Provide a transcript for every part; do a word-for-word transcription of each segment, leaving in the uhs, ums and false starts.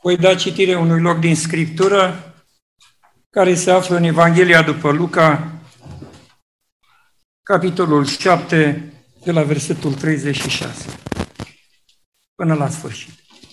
Voi da citire unui loc din Scriptură care se află în Evanghelia după Luca, capitolul șapte, de la versetul treizeci și șase, până la sfârșit.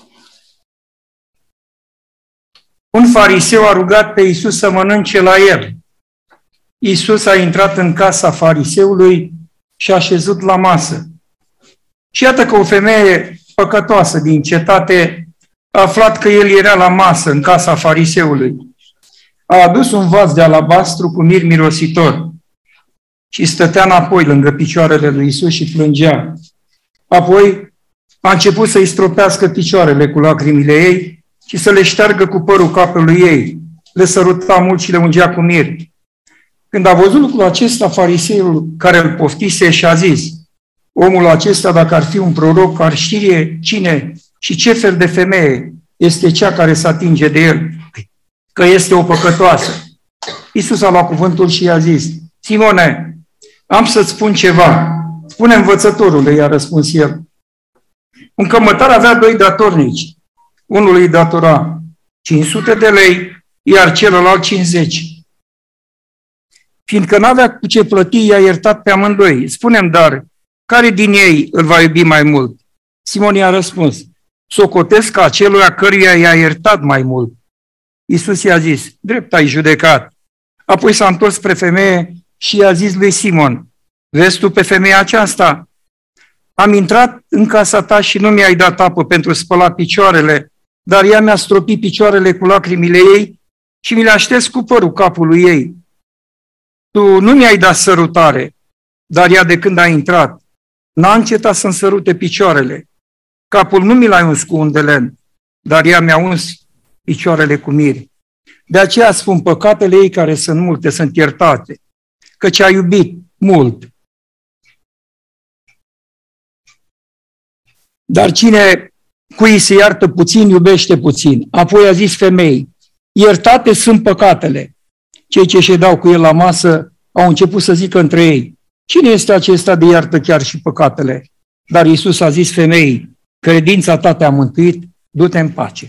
Un fariseu a rugat pe Iisus să mănânce la el. Iisus a intrat în casa fariseului și a șezut la masă. Și iată că o femeie păcătoasă din cetate a aflat că el era la masă în casa fariseului. A adus un vas de alabastru cu mir mirositor și stătea înapoi lângă picioarele lui Iisus și plângea. Apoi a început să-i stropească picioarele cu lacrimile ei și să le șteargă cu părul capului ei. Le săruta mult și le ungea cu mir. Când a văzut lucrul acesta, fariseul care îl poftise și-a zis: omul acesta, dacă ar fi un proroc, ar știe cine și ce fel de femeie este cea care se atinge de el, că este o păcătoasă. Iisus a luat cuvântul și i-a zis: Simone, am să-ți spun ceva. Spune învățătorule, i-a răspuns el. Un cămătar avea doi datornici. Unul îi datora cinci sute de lei, iar celălalt cincizeci. Fiindcă n-avea cu ce plăti, i-a iertat pe amândoi. Spune-mi, dar, care din ei îl va iubi mai mult? Simon i-a răspuns: socotesc că aceluia căruia i-a iertat mai mult. Iisus i-a zis: drept ai judecat. Apoi s-a întors spre femeie și i-a zis lui Simon: vezi tu pe femeia aceasta? Am intrat în casa ta și nu mi-ai dat apă pentru spălat picioarele, dar ea mi-a stropit picioarele cu lacrimile ei și mi le-a șters cu părul capului ei. Tu nu mi-ai dat sărutare, dar ea de când a intrat n-a încetat să-mi sărute picioarele. Capul nu mi l-ai uns cu un de lemn, dar ea mi-a uns picioarele cu mir. De aceea spun, păcatele ei, care sunt multe, sunt iertate, căci a iubit mult. Dar cine cui se iartă puțin, iubește puțin. Apoi a zis femeii: iertate sunt păcatele. Cei ce ședeau cu el la masă au început să zică între ei: cine este acesta de iartă chiar și păcatele? Dar Iisus a zis femeii: credința ta te-a mântuit, du-te în pace.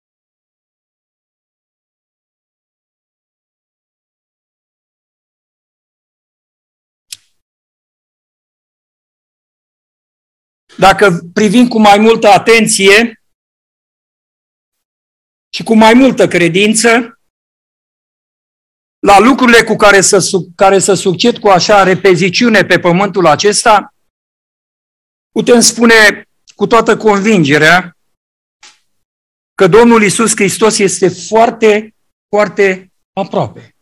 Dacă privim cu mai multă atenție și cu mai multă credință la lucrurile cu care să, care să succed cu așa repeziciune pe pământul acesta, putem spune cu toată convingerea că Domnul Iisus Hristos este foarte, foarte aproape.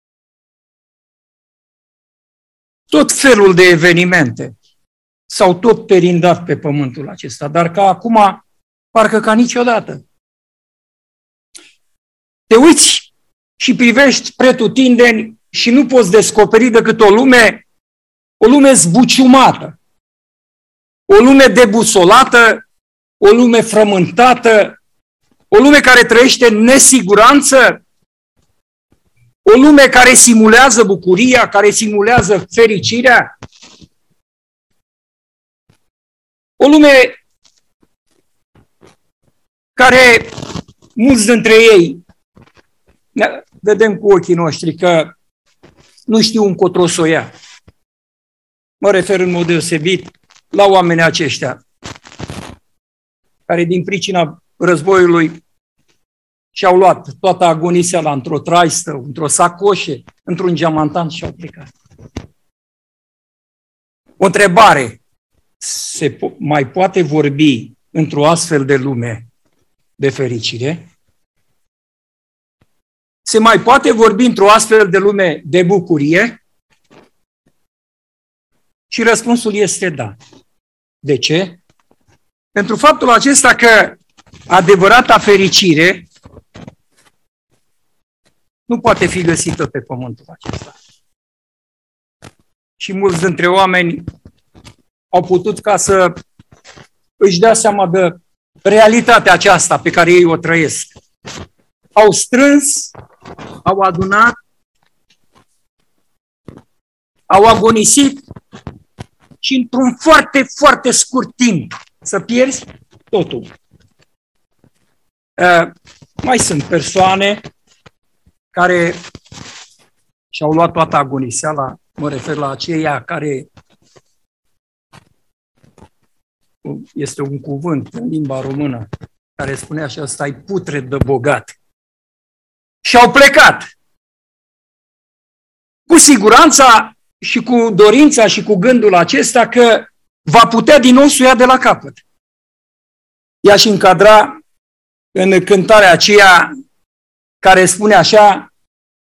Tot felul de evenimente s-au tot perindat pe pământul acesta, dar ca acum, parcă ca niciodată. Te uiți și privești pretutindeni și nu poți descoperi decât o lume, o lume zbuciumată, o lume debusolată, o lume frământată, o lume care trăiește în nesiguranță, o lume care simulează bucuria, care simulează fericirea, o lume care mulți dintre ei vedem cu ochii noștri că nu știu încotro să o ia. Mă refer în mod deosebit la oamenii aceștia care din pricina războiului și-au luat toată agoniseala într-o traistă, într-o sacoșe, într-un geamantan și au plecat. O întrebare: se po- mai poate vorbi într-o astfel de lume de fericire? Se mai poate vorbi într-o astfel de lume de bucurie? Și răspunsul este da. De ce? Pentru faptul acesta că adevărata fericire nu poate fi găsită pe pământul acesta. Și mulți dintre oameni au putut ca să își dea seama de realitatea aceasta pe care ei o trăiesc. Au strâns, au adunat, au agonisit și într-un foarte, foarte scurt timp să pierzi totul. Mai sunt persoane care și-au luat toată agoniseala, mă refer la aceia care, este un cuvânt în limba română, care spune așa, stai putred de bogat. Și-au plecat. Cu siguranța și cu dorința și cu gândul acesta că va putea din nou să o ia de la capăt. I-aș încadra în cântarea aceea care spune așa: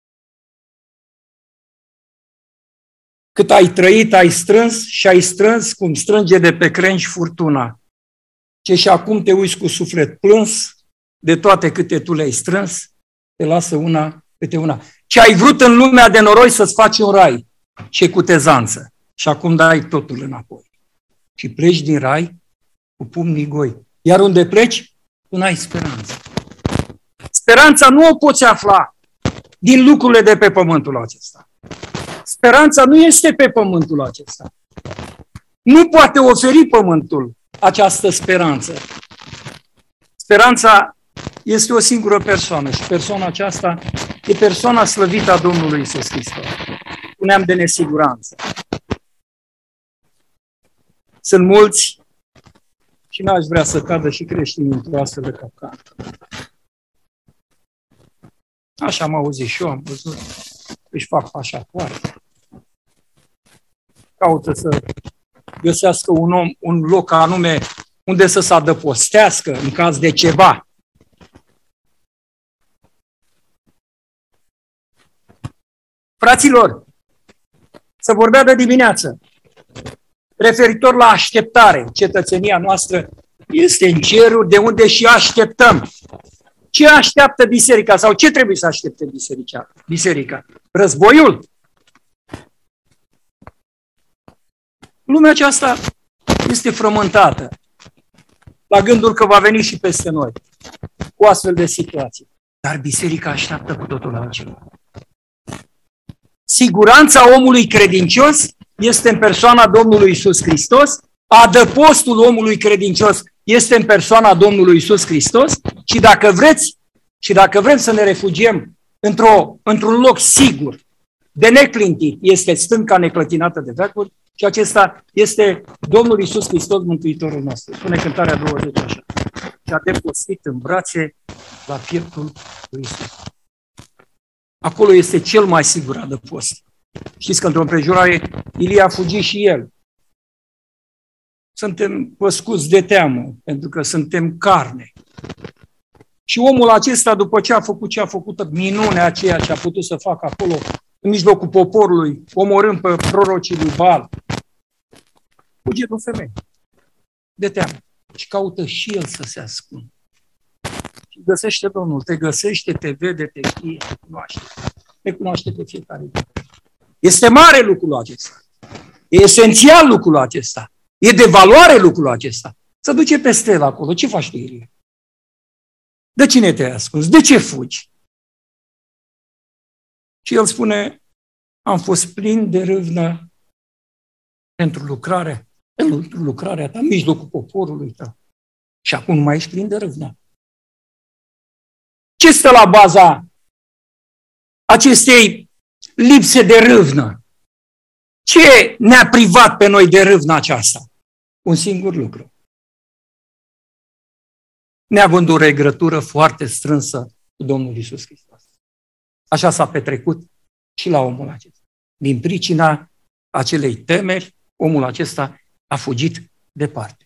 cât ai trăit, ai strâns și ai strâns cum strânge de pe crengi furtuna. Ce și acum te uiți cu suflet plâns, de toate câte tu le-ai strâns, te lasă una câte una. Ce ai vrut în lumea de noroi să-ți faci un rai, ce cutezanță. Și acum dai totul înapoi. Și pleci din rai cu pumnii goi. Iar unde pleci, tu n-ai speranță. Speranța nu o poți afla din lucrurile de pe pământul acesta. Speranța nu este pe pământul acesta. Nu poate oferi pământul această speranță. Speranța este o singură persoană și persoana aceasta e persoana slăvită a Domnului Iisus Hristos. Spuneam de nesiguranță. Sunt mulți și n-aș vrea să cadă și creștinii într-o astfel de capcană. Așa am auzit și eu, am văzut, își fac pașapoarte. Caută să găsească un om, un loc anume unde să se adăpostească în caz de ceva. Fraților, să vorbea de dimineață, referitor la așteptare. Cetățenia noastră este în ceruri, de unde și așteptăm. Ce așteaptă biserica sau ce trebuie să aștepte biserica? biserica? Războiul? Lumea aceasta este frământată la gândul că va veni și peste noi cu astfel de situații. Dar biserica așteaptă cu totul altceva. Siguranța omului credincios este în persoana Domnului Iisus Hristos, adăpostul omului credincios este în persoana Domnului Iisus Hristos și dacă vreți, și dacă vrem să ne refugiem într-o, într-un loc sigur, de neclintit, este stânca neclătinată de veacuri și acesta este Domnul Iisus Hristos, Mântuitorul nostru. Spune cântarea douăzeci așa. Și a depostit în brațe la pieptul lui Iisus. Acolo este cel mai sigur adăpost. Știți că într-o împrejurare Ilie a fugit și el. Suntem păscuți de teamă, pentru că suntem carne. Și omul acesta, după ce a făcut ce a făcut, minunea aceea ce a putut să facă acolo, în mijlocul poporului, omorând pe prorocii lui Baal, fuge de o femeie, de teamă. Și caută și el să se ascundă. Și găsește Domnul, te găsește, te vede, te știe, te cunoaște. Te cunoaște pe fiecare. Este mare lucrul acesta. E esențial lucrul acesta. E de valoare lucrul acesta. Să duce peste el acolo. Ce faci tu, Ilie? De cine te-ai ascuns? De ce fugi? Și el spune, am fost plin de râvnă pentru lucrare, pentru lucrarea ta, în mijlocul poporului tău. Și acum nu mai ești plin de râvnă. Ce stă la baza acestei lipse de râvnă? Ce ne-a privat pe noi de râvna aceasta? Un singur lucru. Neagul de o regrătură foarte strânsă cu Domnul Iisus Hristos. Așa s-a petrecut și la omul acesta. Din pricina acelei temeri, omul acesta a fugit departe.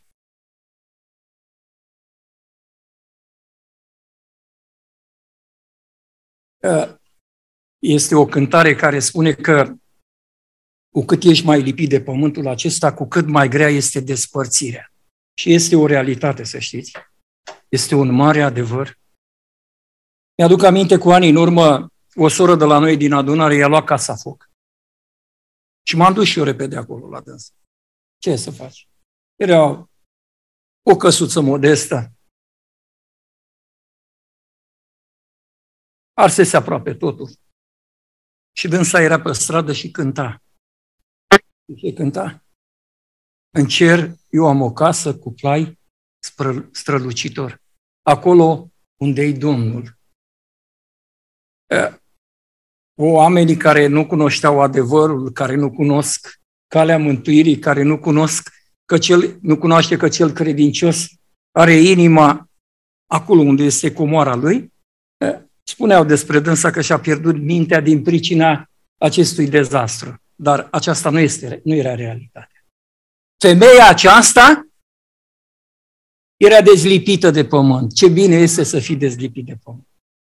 Este o cântare care spune că cu cât ești mai lipit de pământul acesta, cu cât mai grea este despărțirea. Și este o realitate, să știți. Este un mare adevăr. Mi-aduc aminte cu ani în urmă, o soră de la noi din adunare i-a luat casa foc. Și m-am dus și eu repede acolo la dâns. Ce să faci? Era o căsuță modestă. Arsese aproape totul. Și dânsa era pe stradă și cânta. Și cânta. În cer eu am o casă cu plai strălucitor. Acolo unde-i Domnul. Oamenii care nu cunoșteau adevărul, care nu cunosc calea mântuirii, care nu cunosc că cel, nu cunoaște că cel credincios are inima acolo unde este comoara lui, spuneau despre dânsa că și-a pierdut mintea din pricina acestui dezastru. Dar aceasta nu, este, nu era realitatea. Femeia aceasta era dezlipită de pământ. Ce bine este să fii dezlipit de pământ.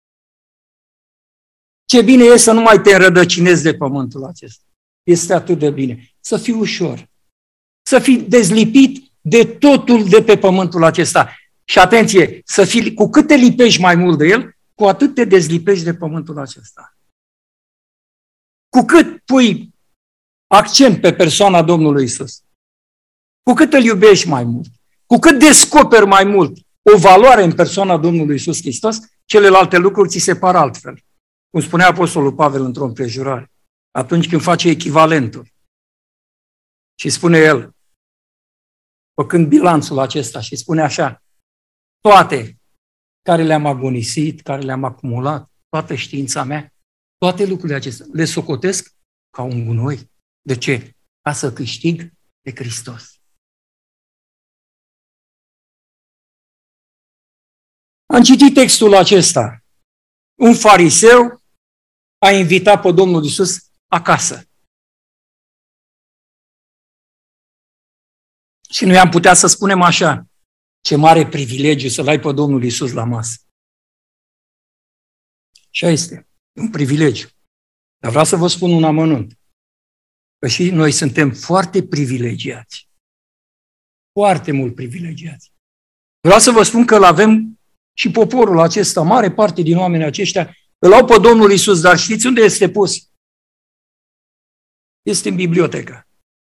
Ce bine este să nu mai te înrădăcinezi de pământul acesta. Este atât de bine. Să fii ușor. Să fii dezlipit de totul de pe pământul acesta. Și atenție, să fii, cu cât te lipești mai mult de el, cu atât te dezlipești de pământul acesta. Cu cât pui accent pe persoana Domnului Iisus, cu cât îl iubești mai mult, cu cât descoperi mai mult o valoare în persoana Domnului Iisus Hristos, celelalte lucruri ți se par altfel. Cum spunea Apostolul Pavel într-o împrejurare, atunci când face echivalentul. Și spune el, făcând bilanțul acesta, și spune așa, toate care le-am agonisit, care le-am acumulat, toată știința mea, toate lucrurile acestea, le socotesc ca un gunoi. De ce? Ca să câștig pe Hristos. Am citit textul acesta. Un fariseu a invitat pe Domnul Iisus acasă. Și noi am putea să spunem așa, ce mare privilegiu să-L ai pe Domnul Iisus la masă. Așa este, un privilegiu. Dar vreau să vă spun un amănunt. Că și noi suntem foarte privilegiați. Foarte mult privilegiați. Vreau să vă spun că îl avem și poporul acesta, mare parte din oamenii aceștia, îl au pe Domnul Iisus, dar știți unde este pus? Este în bibliotecă.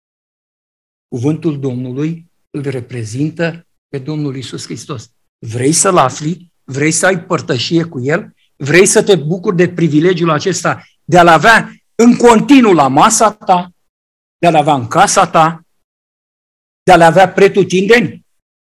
Cuvântul Domnului îl reprezintă pe Domnul Iisus Hristos. Vrei să-L afli? Vrei să ai părtășie cu El? Vrei să te bucuri de privilegiul acesta de a-L avea în continuu la masa ta, de a-L avea în casa ta, de a-L avea pretutindeni?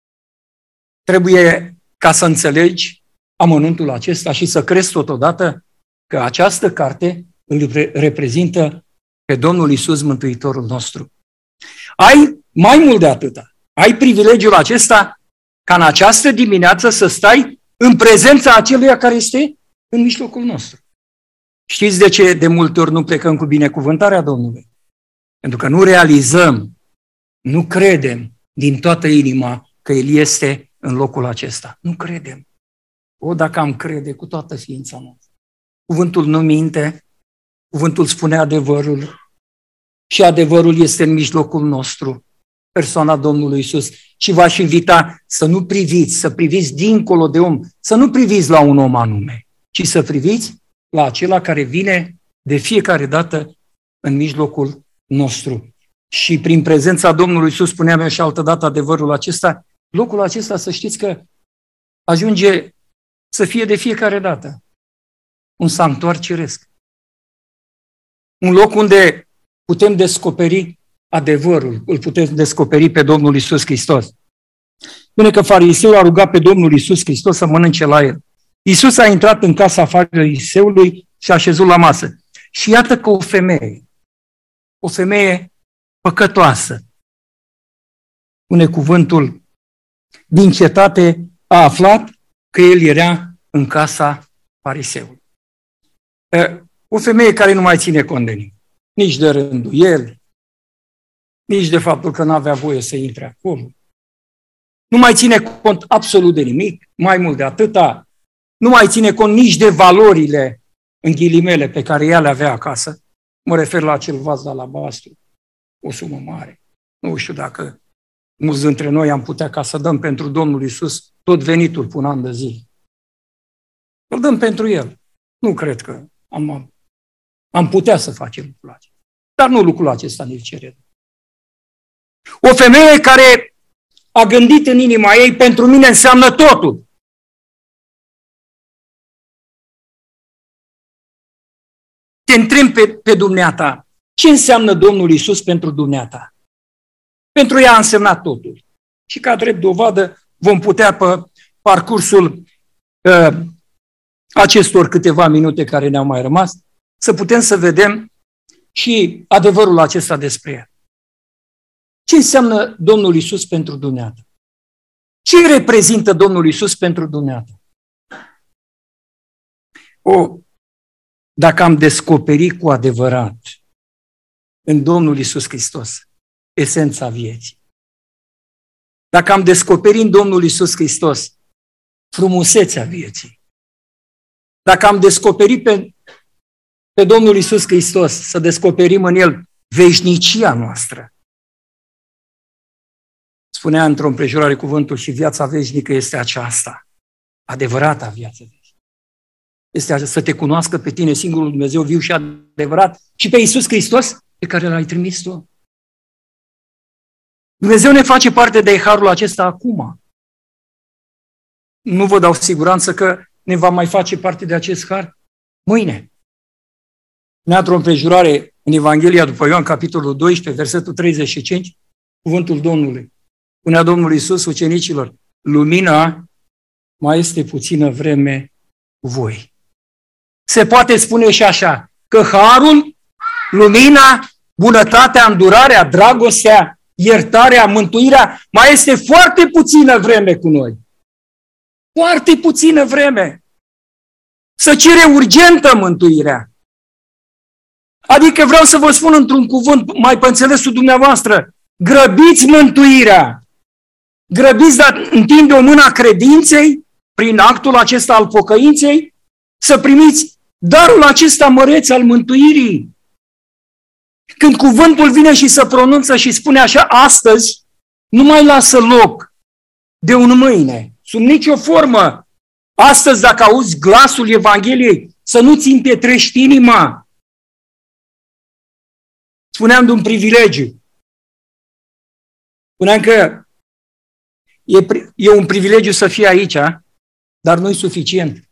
Trebuie ca să înțelegi amănuntul acesta și să crezi totodată că această carte îl reprezintă pe Domnul Iisus, Mântuitorul nostru. Ai mai mult de atâta. Ai privilegiul acesta ca în această dimineață să stai în prezența aceluia care este în mijlocul nostru. Știți de ce de multe ori nu plecăm cu binecuvântarea Domnului? Pentru că nu realizăm, nu credem din toată inima că El este în locul acesta. Nu credem. O, dacă am crede cu toată ființa noastră. Cuvântul nu minte, cuvântul spune adevărul și adevărul este în mijlocul nostru, persoana Domnului Iisus. Și v-aș invita să nu priviți, să priviți dincolo de om, să nu priviți la un om anume, ci să priviți la acela care vine de fiecare dată în mijlocul nostru. Și prin prezența Domnului Iisus, spuneam eu și altă dată adevărul acesta, locul acesta să știți că ajunge să fie de fiecare dată un sanctuar ceresc. Un loc unde putem descoperi adevărul, îl putem descoperi pe Domnul Iisus Hristos. Spune că fariseul a rugat pe Domnul Iisus Hristos să mănânce la el. Iisus a intrat în casa fariseului și a așezut la masă. Și iată că o femeie, o femeie păcătoasă, spune cuvântul, din cetate a aflat că el era în casa fariseului. O femeie care nu mai ține cont de nimic, nici de rânduieli, nici de faptul că nu avea voie să intre acolo. Nu mai ține cont absolut de nimic, mai mult de atâta, nu mai ține cont nici de valorile, în ghilimele, pe care ea le avea acasă. Mă refer la acel vas de alabastru, o sumă mare. Nu știu dacă mulți dintre noi am putea ca să dăm pentru Domnul Iisus tot venitul până an de zile. Îl dăm pentru El. Nu cred că am, am putea să facem lucrul acesta. Dar nu lucrul acesta ne cere. O femeie care a gândit în inima ei, pentru mine înseamnă totul. Te întreb pe, pe dumneata, ce înseamnă Domnul Iisus pentru dumneata? Pentru ea a însemnat totul. Și ca drept dovadă vom putea pe parcursul uh, acestor câteva minute care ne-au mai rămas, să putem să vedem și adevărul acesta despre el. Ce înseamnă Domnul Iisus pentru dumneata? Ce reprezintă Domnul Iisus pentru dumneata? O, dacă am descoperit cu adevărat în Domnul Iisus Hristos esența vieții, dacă am descoperit în Domnul Iisus Hristos frumusețea vieții, dacă am descoperit pe, pe Domnul Iisus Hristos, să descoperim în El veșnicia noastră. Spunea într-o împrejurare cuvântul și viața veșnică este aceasta, adevărata viață veșnică. Este să te cunoască pe tine, singurul Dumnezeu viu și adevărat, și pe Iisus Hristos pe care L-ai trimis tu. Dumnezeu ne face parte de harul acesta acum. Nu vă dau siguranță că ne va mai face parte de acest har mâine. În într-o împrejurare în Evanghelia după Ioan, capitolul doisprezece, versetul treizeci și cinci, cuvântul Domnului. Punea Domnul Iisus ucenicilor, lumina mai este puțină vreme cu voi. Se poate spune și așa, că harul, lumina, bunătatea, îndurarea, dragostea, iertarea, mântuirea, mai este foarte puțină vreme cu noi. Foarte puțină vreme. Să cere urgentă mântuirea. Adică vreau să vă spun într-un cuvânt mai pe înțelesul dumneavoastră, grăbiți mântuirea. Grăbiți, dar întinde o mână a credinței, prin actul acesta al pocăinței, să primiți darul acesta măreț al mântuirii. Când cuvântul vine și se pronunță și spune așa, astăzi, nu mai lasă loc de un mâine, sub nicio formă. Astăzi, dacă auzi glasul Evangheliei, să nu-ți împietrești inima. Spuneam de un privilegiu. Spuneam că e, e un privilegiu să fii aici, dar nu-i suficient.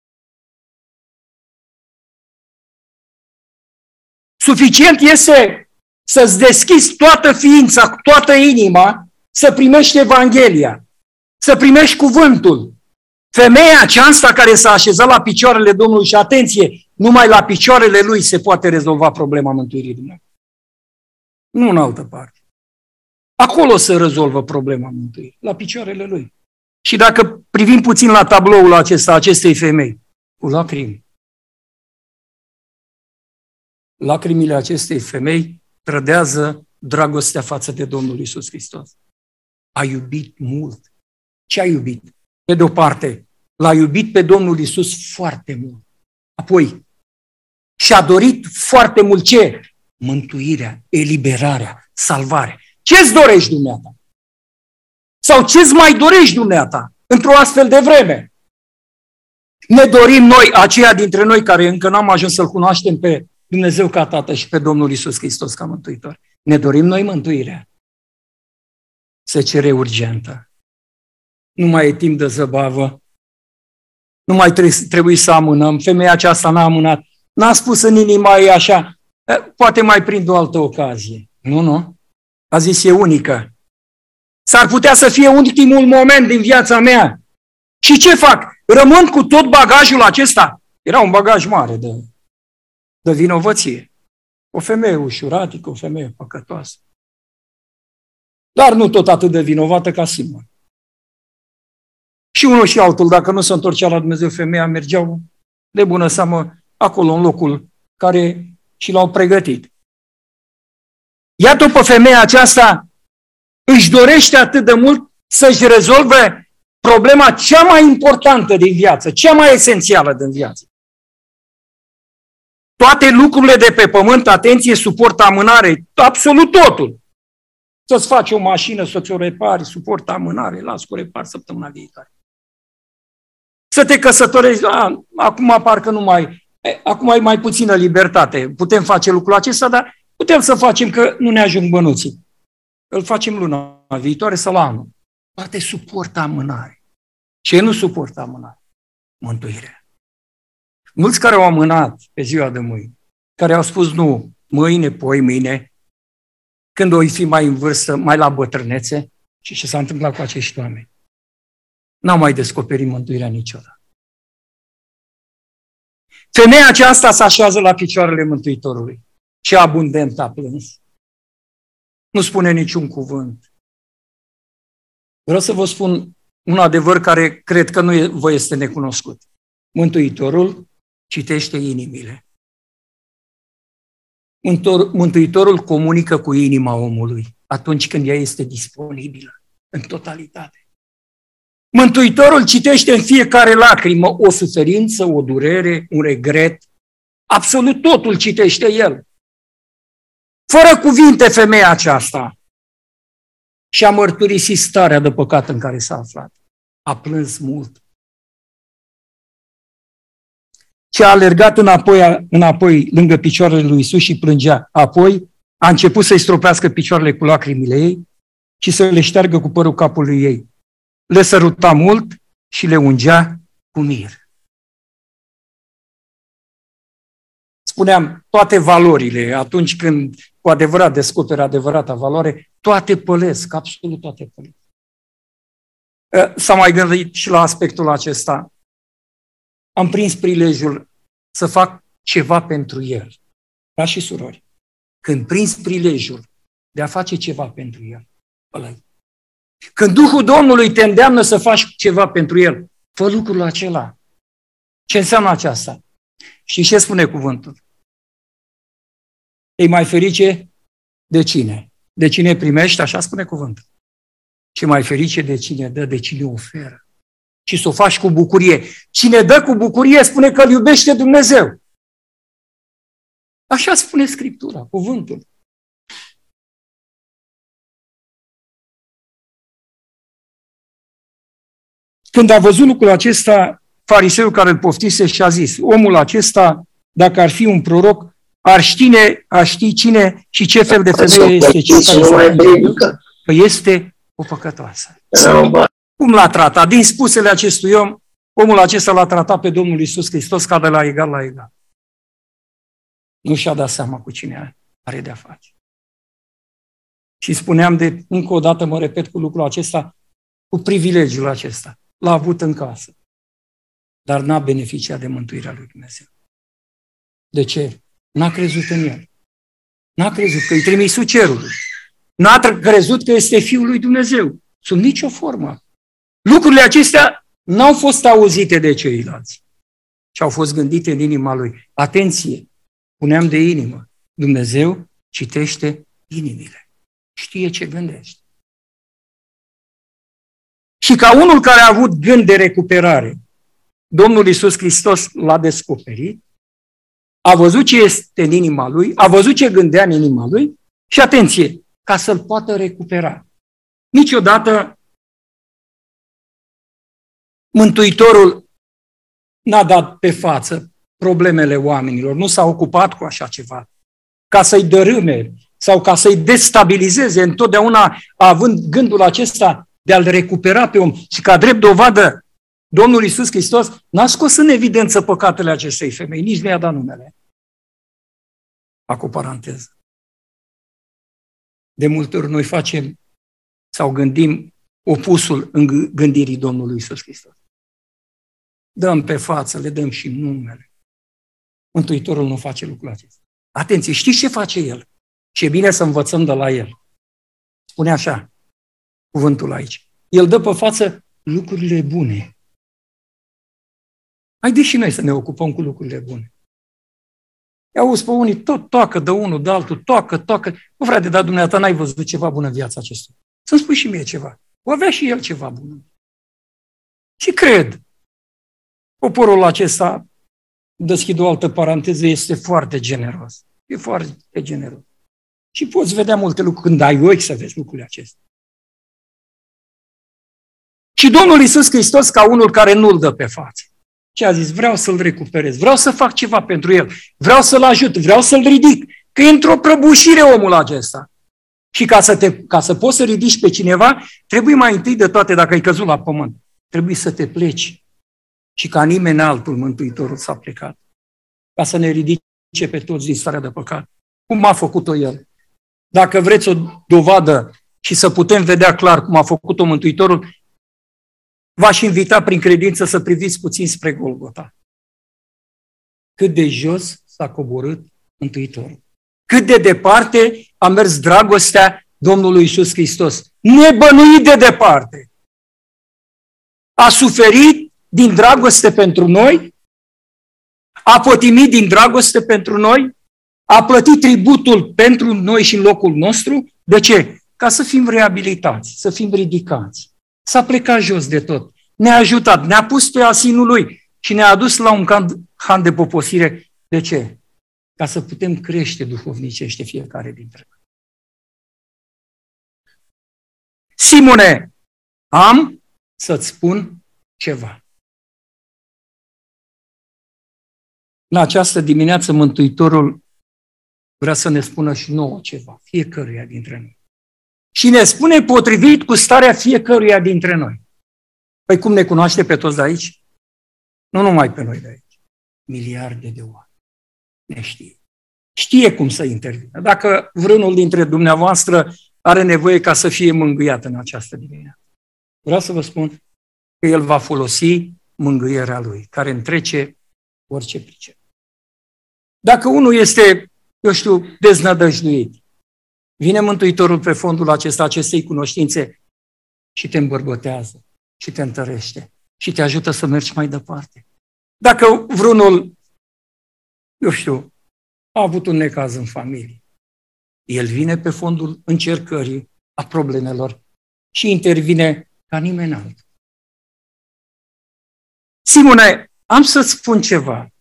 Suficient este să-ți deschizi toată ființa, toată inima, să primești Evanghelia, să primești cuvântul. Femeia aceasta care s-a așezat la picioarele Domnului și atenție, numai la picioarele Lui se poate rezolva problema mântuirii dumneavoastră. Nu în altă parte. Acolo se rezolvă problema mântuirii, la picioarele Lui. Și dacă privim puțin la tabloul acesta, acestei femei, cu lacrimi, lacrimile acestei femei trădează dragostea față de Domnul Iisus Hristos. A iubit mult. Ce a iubit? Pe de-o parte, l-a iubit pe Domnul Iisus foarte mult. Apoi, și-a dorit foarte mult ce? Mântuirea, eliberarea, salvarea. Ce-ți dorești dumneata? Sau ce-ți mai dorești dumneata într-o astfel de vreme? Ne dorim noi, aceia dintre noi care încă n-am ajuns să-L cunoaștem pe Dumnezeu ca Tată și pe Domnul Iisus Hristos ca Mântuitor. Ne dorim noi mântuirea. Se cere urgentă. Nu mai e timp de zăbavă. Nu mai trebuie să amânăm. Femeia aceasta n-a amânat. N-a spus în inima ei așa, poate mai prind o altă ocazie. Nu, nu. A zis, e unică. S-ar putea să fie ultimul moment din viața mea. Și ce fac? Rămân cu tot bagajul acesta? Era un bagaj mare de, de vinovăție. O femeie ușuratică, o femeie păcătoasă. Dar nu tot atât de vinovată ca Simon. Și unul și altul, dacă nu se întorcea la Dumnezeu, femeia mergeau de bună seamă acolo, în locul care și l-au pregătit. Iată pe femeia aceasta își dorește atât de mult să-și rezolve problema cea mai importantă din viață, cea mai esențială din viață. Toate lucrurile de pe pământ, atenție, suportă amânare, absolut totul. Să-ți faci o mașină, să ți-o repari, suportă amânare, las cu repar săptămâna viitoare. Să te căsătorești, a, acum parcă nu mai, acum ai mai puțină libertate, putem face lucrul acesta, dar putem să facem că nu ne ajung bănuții. Îl facem luna viitoare sau la anul. Poate suportă amânare. Ce nu suportă amânare? Mântuirea. Mulți care au amânat pe ziua de mâine, care au spus nu, mâine, poi mâine, când o fi mai în vârstă, mai la bătrânețe, și ce s-a întâmplat cu acești oameni? N-au mai descoperit mântuirea niciodată. Femeia aceasta se așează la picioarele Mântuitorului. Ce abundent a plâns. Nu spune niciun cuvânt. Vreau să vă spun un adevăr care cred că nu vă este necunoscut. Mântuitorul citește inimile. Mântuitorul comunică cu inima omului atunci când ea este disponibilă în totalitate. Mântuitorul citește în fiecare lacrimă o suferință, o durere, un regret. Absolut totul citește el. Fără cuvinte, femeia aceasta și-a mărturisit starea de păcat în care s-a aflat. A plâns mult. Și a alergat înapoi, înapoi lângă picioarele lui Iisus și plângea. Apoi a început să-i stropească picioarele cu lacrimile ei și să le șteargă cu părul capului ei. Le săruta mult și le ungea cu mir. Spuneam, toate valorile, atunci când cu adevărat descoperi adevărata valoare, toate pălesc, absolut toate pălesc. S-a mai gândit și la aspectul acesta. Am prins prilejul să fac ceva pentru el. Da, și surori. Când prins prilejul de a face ceva pentru el, ăla-i. Când Duhul Domnului te îndeamnă să faci ceva pentru el, fă lucrul acela. Ce înseamnă aceasta? Și ce spune cuvântul? Ei mai ferice de cine? De cine primești, așa spune cuvântul. Și mai ferice de cine dă, de cine oferă. Și să o faci cu bucurie. Cine dă cu bucurie spune că îl iubește Dumnezeu. Așa spune Scriptura, cuvântul. Când a văzut lucrul acesta, fariseul care îl poftise și-a zis, omul acesta, dacă ar fi un proroc, ar ști, ar ști cine și ce fel de femeie este cea care s-a plâns, că este o păcătoasă. Cum l-a tratat? Din spusele acestui om, omul acesta l-a tratat pe Domnul Iisus Hristos ca de la egal la egal. Nu și-a dat seama cu cine are de-a face. Și spuneam de, încă o dată mă repet cu lucrul acesta, cu privilegiul acesta. L-a avut în casă, dar n-a beneficiat de mântuirea lui Dumnezeu. De ce? N-a crezut în el. N-a crezut că e trimisul cerului. N-a crezut că este Fiul lui Dumnezeu. Sub nicio formă. Lucrurile acestea n-au fost auzite de ceilalți, ci au fost gândite în inima lui. Atenție! Puneam de inimă. Dumnezeu citește inimile. Știe ce gândești. Și ca unul care a avut gând de recuperare, Domnul Iisus Hristos l-a descoperit, a văzut ce este în inima lui, a văzut ce gândea în inima lui și, atenție, ca să-l poată recupera. Niciodată Mântuitorul n-a dat pe față problemele oamenilor, nu s-a ocupat cu așa ceva, ca să-i dărâme sau ca să-i destabilizeze, întotdeauna având gândul acesta de a-l recupera pe om. Și ca drept dovadă, Domnul Iisus Hristos n-a scos în evidență păcatele acestei femei, nici nu i-a dat numele. Fac o paranteză. De multe ori noi facem sau gândim opusul în gândirii Domnului Iisus Hristos. Dăm pe față, le dăm și numele. Mântuitorul nu face lucrul acesta. Atenție, știți ce face El? Și e bine să învățăm de la El. Spune așa, cuvântul aici. El dă pe față lucrurile bune. Haideți și noi să ne ocupăm cu lucrurile bune. I-auzi pe unii, tot toacă de unul, de altul, toacă, toacă. Nu, frate, dar dumneata n-ai văzut ceva bun în viața acestuia. Să-mi spui și mie ceva. O avea și el ceva bun. Și cred, poporul acesta, deschid o altă paranteză, este foarte generos. E foarte generos. Și poți vedea multe lucruri când ai ochi să vezi lucrurile acestea. Și Domnul Iisus Hristos, ca unul care nu-l dă pe față, ce a zis? Vreau să-l recuperez, vreau să fac ceva pentru el, vreau să-l ajut, vreau să-l ridic, că e într-o prăbușire omul acesta. Și ca să, te, ca să poți să ridici pe cineva, trebuie mai întâi de toate, dacă ai căzut la pământ, trebuie să te pleci. Și ca nimeni altul, Mântuitorul s-a plecat, ca să ne ridice pe toți din starea de păcat. Cum a făcut-o El? Dacă vreți o dovadă și să putem vedea clar cum a făcut-o Mântuitorul, v-aș invita prin credință să priviți puțin spre Golgota. cât de jos s-a coborât Mântuitorul. Cât de departe a mers dragostea Domnului Iisus Hristos. Nebănuit de departe. A suferit din dragoste pentru noi, a pătimit din dragoste pentru noi, a plătit tributul pentru noi și în locul nostru. De ce? Ca să fim reabilitați, să fim ridicați. S-a plecat jos de tot. Ne-a ajutat, ne-a pus pe asinul Lui și ne-a adus la un han de poposire. De ce? Ca să putem crește duhovnicește fiecare dintre noi. Simone, am să-ți spun ceva. În această dimineață Mântuitorul vrea să ne spună și nouă ceva, fiecăruia dintre noi. Și ne spune potrivit cu starea fiecăruia dintre noi. Păi cum ne cunoaște pe toți de aici? Nu numai pe noi de aici. Miliarde de oameni. Ne știe. Știe cum să intervină. Dacă vreunul dintre dumneavoastră are nevoie ca să fie mângâiat în această dimineață, vreau să vă spun că El va folosi mângâierea Lui, care întrece orice pricep. Dacă unul este, eu știu, deznădăjduit, vine Mântuitorul pe fondul acesta, acestei cunoștințe și te îmbărbătează, și te întărește, și te ajută să mergi mai departe. Dacă vreunul, eu știu, a avut un necaz în familie, el vine pe fondul încercării, a problemelor și intervine ca nimeni altul. Simone, am să-ți spun ceva.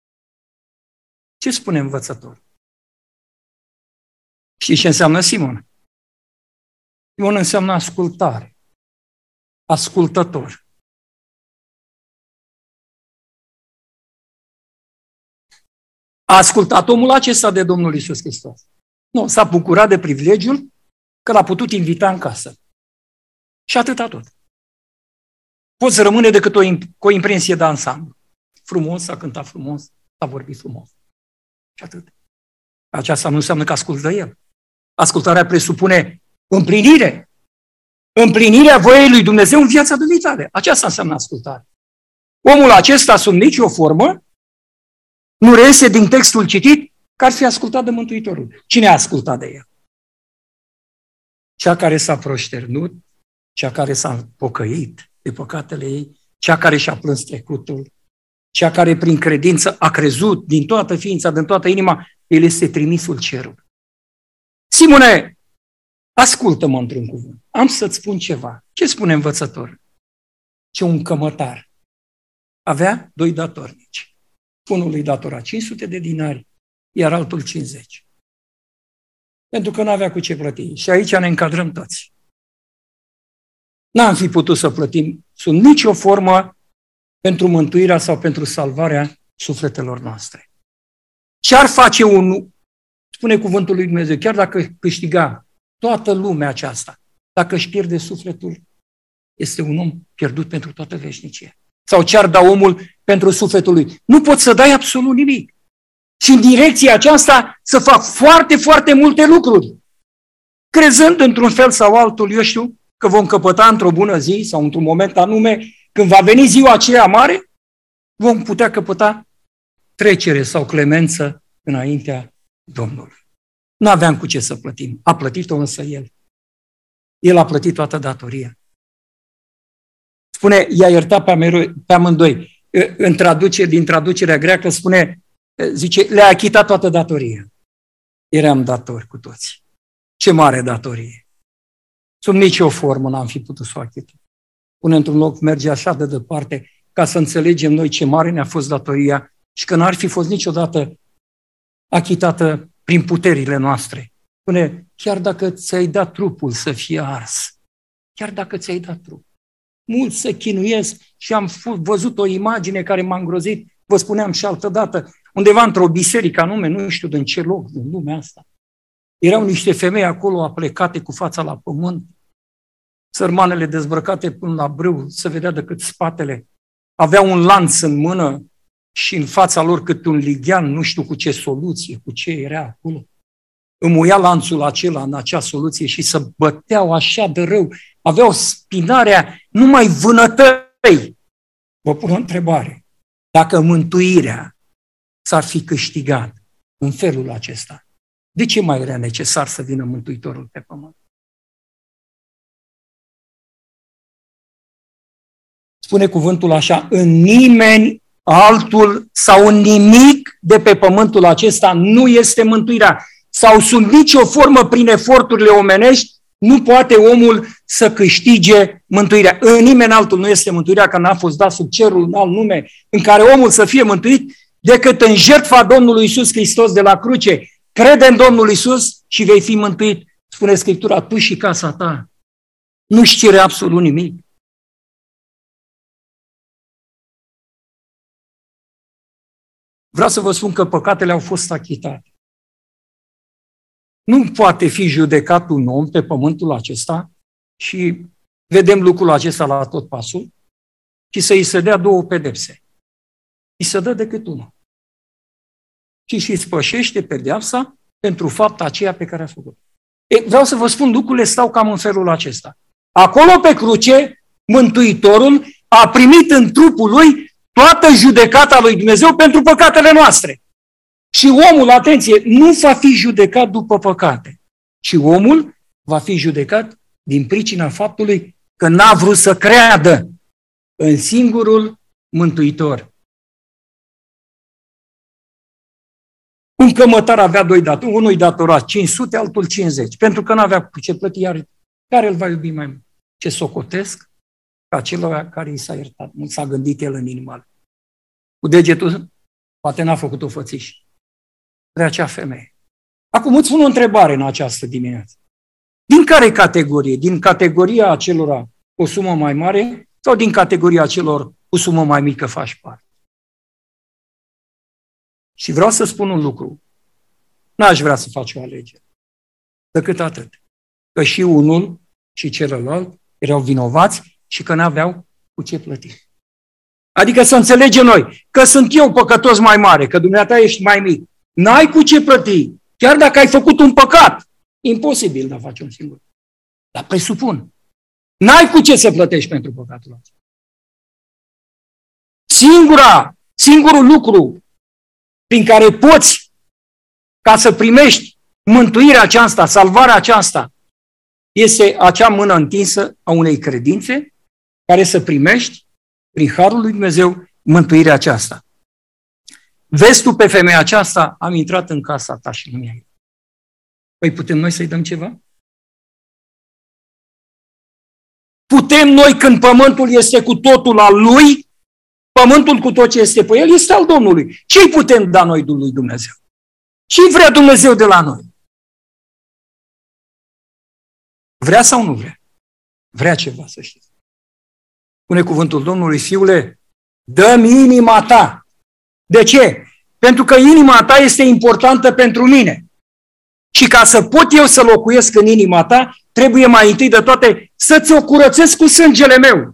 Ce spune învățătorul? Știi ce înseamnă Simon? Simon înseamnă ascultare. Ascultător. A ascultat omul acesta de Domnul Iisus Hristos. Nu, s-a bucurat de privilegiul că l-a putut invita în casă. Și atâta tot. Poți rămâne decât o, cu o impresie de ansamblu. Frumos, a cântat frumos, a vorbit frumos. Și atât. Aceasta nu înseamnă că ascultă el. Ascultarea presupune împlinire. Împlinirea voiei lui Dumnezeu în viața dumitale. Aceasta înseamnă ascultare. Omul acesta, sub nicio formă, nu reiese din textul citit că ar fi ascultat de Mântuitorul. Cine a ascultat de el? Cea care s-a proșternut, cea care s-a pocăit de păcatele ei, cea care și-a plâns trecutul, cea care prin credință a crezut din toată ființa, din toată inima, el este trimisul cerului. Simone, ascultă-mă într-un cuvânt. Am să-ți spun ceva. Ce spune învățător? Ce un cămătar avea doi datornici. Unul îi datora cinci sute de dinari, iar altul cincizeci. Pentru că nu avea cu ce plăti. Și aici ne încadrăm toți. N-am fi putut să plătim sub nicio formă pentru mântuirea sau pentru salvarea sufletelor noastre. Ce-ar face un, spune cuvântul lui Dumnezeu, chiar dacă câștiga toată lumea aceasta, dacă își pierde sufletul, este un om pierdut pentru toată veșnicia. Sau ce-ar da omul pentru sufletul lui? Nu poți să dai absolut nimic. Și în direcția aceasta să fac foarte, foarte multe lucruri. Crezând într-un fel sau altul, eu știu, că vom căpăta într-o bună zi sau într-un moment anume, când va veni ziua aceea mare, vom putea căpăta trecere sau clemență înaintea Domnului. Nu aveam cu ce să plătim. A plătit-o însă El. El a plătit toată datoria. Spune, i-a iertat pe, amero- pe amândoi. În traducere, din traducerea greacă spune, zice, le-a achitat toată datoria. Eram datori cu toți. Ce mare datorie! Sub nicio formă n-am fi putut să o achităm. Până într-un loc merge așa de departe ca să înțelegem noi ce mare ne-a fost datoria și că n-ar fi fost niciodată achitată prin puterile noastre. Spune, chiar dacă ți-ai dat trupul să fie ars, chiar dacă ți-ai dat trupul. Mulți se chinuiesc și am văzut o imagine care m-a îngrozit, vă spuneam și altădată, undeva într-o biserică anume, nu știu din ce loc, din lumea asta. Erau niște femei acolo aplecate cu fața la pământ, sărmanele dezbrăcate până la brâu, se vedea decât spatele. Aveau un lanț în mână și în fața lor cât un lighean, nu știu cu ce soluție, cu ce era acolo. Îmuia lanțul acela în acea soluție și se băteau așa de rău. Aveau spinarea numai vânătăi. Vă pun o întrebare. Dacă mântuirea s-ar fi câștigat în felul acesta, de ce mai era necesar să vină Mântuitorul pe pământ? Spune cuvântul așa, în nimeni altul sau în nimic de pe pământul acesta nu este mântuirea. Sau sub nicio formă prin eforturile omenești nu poate omul să câștige mântuirea. În nimeni altul nu este mântuirea, că n-a fost dat sub cerul un alt nume în care omul să fie mântuit decât în jertfa Domnului Iisus Hristos de la cruce. Crede în Domnul Iisus și vei fi mântuit. Spune Scriptura, tu și casa ta. Nu-și cere absolut nimic. Vreau să vă spun că păcatele au fost achitate. Nu poate fi judecat un om pe pământul acesta și vedem lucrul acesta la tot pasul și să îi se dea două pedepse. Îi se dă decât una. Și își spășește pedeapsa pentru fapta aceea pe care a făcut. E, vreau să vă spun, lucrurile stau cam în felul acesta. Acolo pe cruce, Mântuitorul a primit în trupul lui toată judecata lui Dumnezeu pentru păcatele noastre. Și omul, atenție, nu va fi judecat după păcate, ci omul va fi judecat din pricina faptului că n-a vrut să creadă în singurul Mântuitor. Un cămătar avea doi datori, unul îi datora cinci sute, altul cincizeci, pentru că n-avea cu ce plăti, iar care îl va iubi mai mult? Ce socotesc? Ca acela care i s-a iertat. Nu s-a gândit el în inima lui. Cu degetul, poate n-a făcut o fățișă de acea femeie. Acum îți pun o întrebare în această dimineață. Din care categorie? Din categoria acelora cu o sumă mai mare sau din categoria celor cu sumă mai mică faci parte? Și vreau să spun un lucru. N-aș vrea să faci o alegere. Decât atât. Că și unul și celălalt erau vinovați și că n-aveau cu ce plăti. Adică să înțelegem noi că sunt eu păcătos mai mare, că dumneata ești mai mic. N-ai cu ce plăti. Chiar dacă ai făcut un păcat. Imposibil de faci un singur. Dar presupun. N-ai cu ce să plătești pentru păcatul ăsta. Singura, singurul lucru prin care poți ca să primești mântuirea aceasta, salvarea aceasta, este acea mână întinsă a unei credințe care să primești prin harul lui Dumnezeu mântuirea aceasta. Vezi tu pe femeia aceasta, am intrat în casa ta și nu mi-a iertat. Păi putem noi să-i dăm ceva? Putem noi, când pământul este cu totul al lui, pământul cu tot ce este pe el este al Domnului. Ce-i putem da noi lui Dumnezeu? Ce vrea Dumnezeu de la noi? Vrea sau nu vrea? Vrea ceva, să știți. Spune cuvântul Domnului, fiule, dă-mi inima ta. De ce? Pentru că inima ta este importantă pentru mine. Și ca să pot eu să locuiesc în inima ta, trebuie mai întâi de toate să ți-o curățesc cu sângele meu.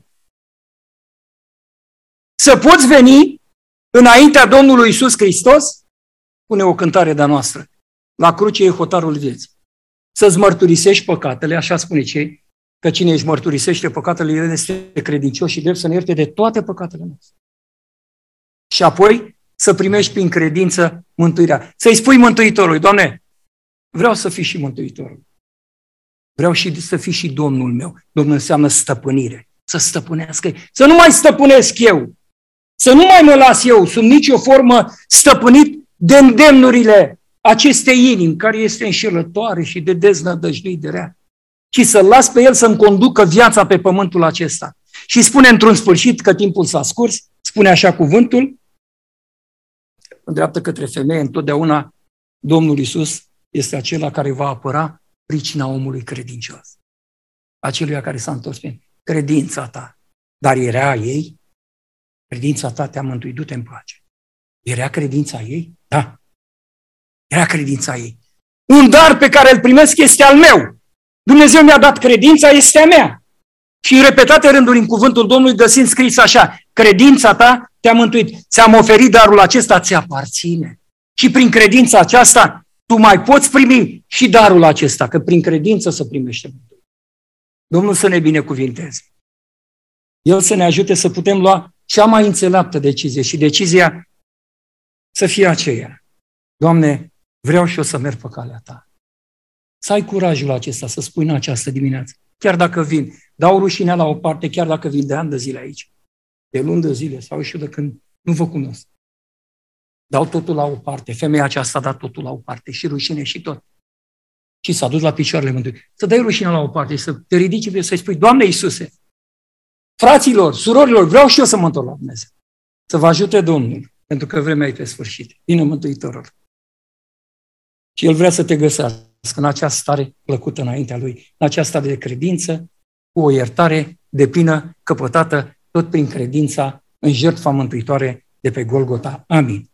Să poți veni înaintea Domnului Iisus Hristos, spune o cântare de-a noastră, la cruce e hotarul vieții. Să-ți mărturisești păcatele, așa spune cei, că cine își mărturisește păcatele, el este credincios și drept să ne ierte de toate păcatele noastre. Și apoi să primești prin credință mântuirea. Să-i spui Mântuitorului, Doamne, vreau să fii și Mântuitorul. Vreau și să fii și Domnul meu. Domnul înseamnă stăpânire. Să stăpânească. Să nu mai stăpânesc eu. Să nu mai mă las eu sub nicio formă stăpânit de îndemnurile acestei inimi, care este înșelătoare și de deznădăjduit de rea. Ci să las pe el să-mi conducă viața pe pământul acesta. Și spune într-un sfârșit că timpul s-a scurs, spune așa cuvântul, îndreaptă către femeie, întotdeauna Domnul Iisus este acela care va apăra pricina omului credincios. Aceluia care s-a întors pe credința ta. Dar era ei? Credința ta te-a mântuit, du-te în pace. Era credința ei? Da. Era credința ei. Un dar pe care îl primesc este al meu. Dumnezeu mi-a dat credința, este a mea. Și în repetate rânduri în cuvântul Domnului găsim scris așa, credința ta te-a mântuit. Ți-am oferit darul acesta, ți aparține. Și prin credința aceasta tu mai poți primi și darul acesta, că prin credință să primește mântuire. Domnul să ne binecuvinteze. El să ne ajute să putem lua cea mai înțeleaptă decizie și decizia să fie aceea. Doamne, vreau și eu să merg pe calea Ta. Să ai curajul acesta să spui în această dimineață, chiar dacă vin, dau rușinea la o parte, chiar dacă vin de ani de zile aici, de luni de zile sau și de când nu vă cunosc. Dau totul la o parte, femeia aceasta a dat totul la o parte, și rușine și tot. Și s-a dus la picioarele Mântuitorului. Să dai rușinea la o parte, să te ridici, să-i spui, Doamne Iisuse, fraților, surorilor, vreau și eu să mă întorc la Dumnezeu. Să vă ajute Domnul, pentru că vremea e pe sfârșit. Vine Mântuitorul. Și El vrea să te găsească în această stare plăcută înaintea Lui, în această stare de credință, cu o iertare deplină, căpătată, tot prin credința în jertfa mântuitoare de pe Golgota. Amin.